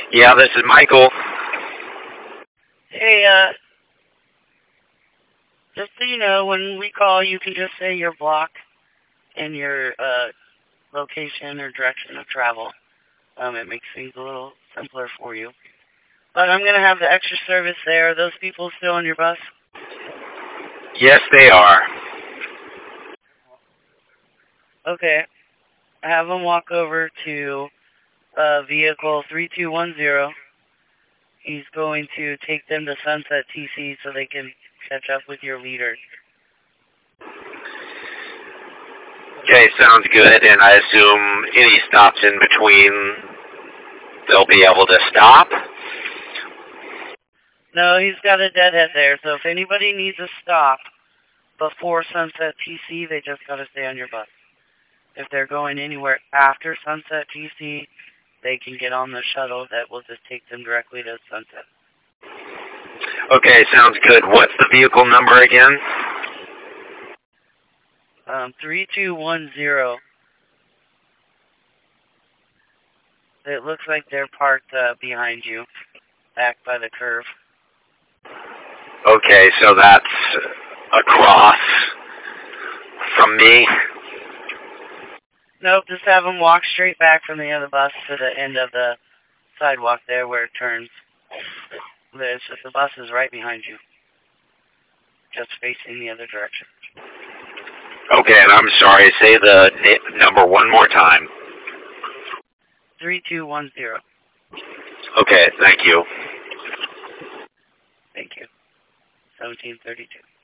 Yeah, this is Michael. Hey, just so you know, when we call, you can just say your block and your location or direction of travel. It makes things a little simpler for you. But I'm gonna have the extra service there. Are those people still on your bus? Yes, they are. Okay. Have them walk over to vehicle 3210. He's going to take them to Sunset TC so they can catch up with your leader. Okay, sounds good. And I assume any stops in between, they'll be able to stop. No, he's got a deadhead there, so if anybody needs a stop before Sunset TC, they just gotta stay on your bus. If they're going anywhere after Sunset TC, they can get on the shuttle that will just take them directly to Sunset. Okay, sounds good. What's the vehicle number again? 3210. It looks like they're parked behind you, back by the curve. Okay, so that's across from me. Nope, just have them walk straight back from the other bus to the end of the sidewalk there where it turns. The bus is right behind you, just facing the other direction. Okay, and I'm sorry, say the number one more time. 3210. Okay, thank you. Thank you. 1732.